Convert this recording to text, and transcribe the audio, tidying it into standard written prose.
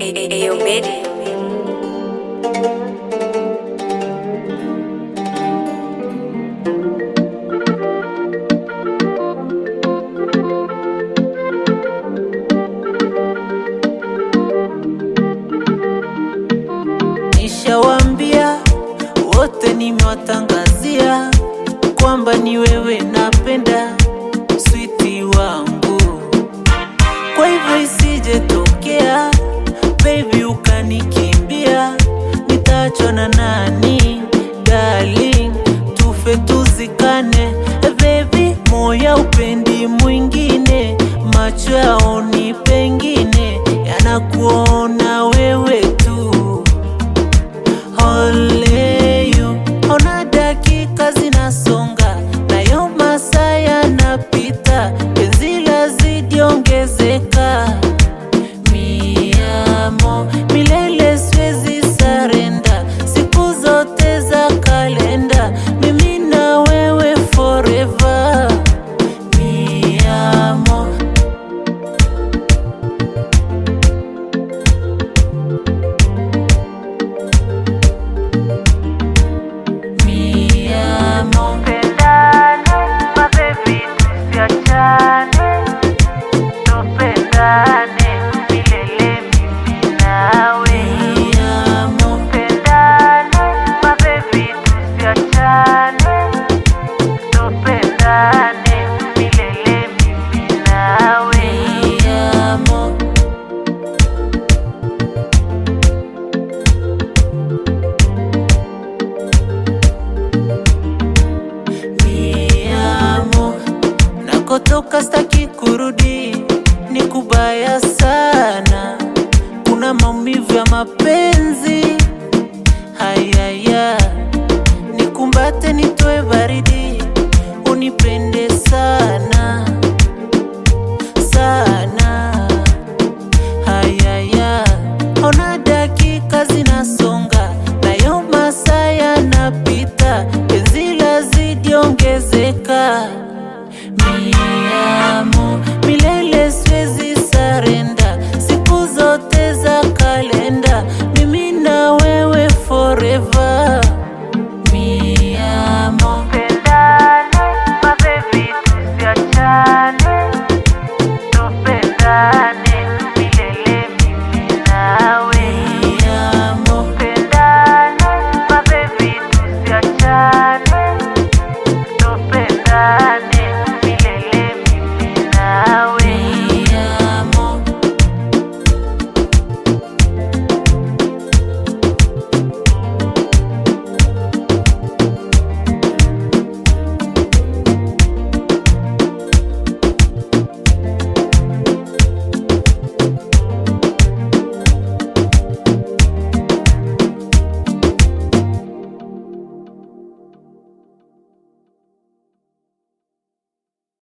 Ayo Medi. Nishawambia wote, nimewatangazia kwamba ni wewe napenda, sweetie wangu. Kwa hivyo isije tokea baby ukanikimbia, nitaachwa na nani darling? Tufe tuzikane baby, moya upendi mwingine, macho yaoni pengine yanakuona wewe tu. Ole you, ona dakika zinasonga, nayo masaa yanapita, penzi lazidi ongezeka.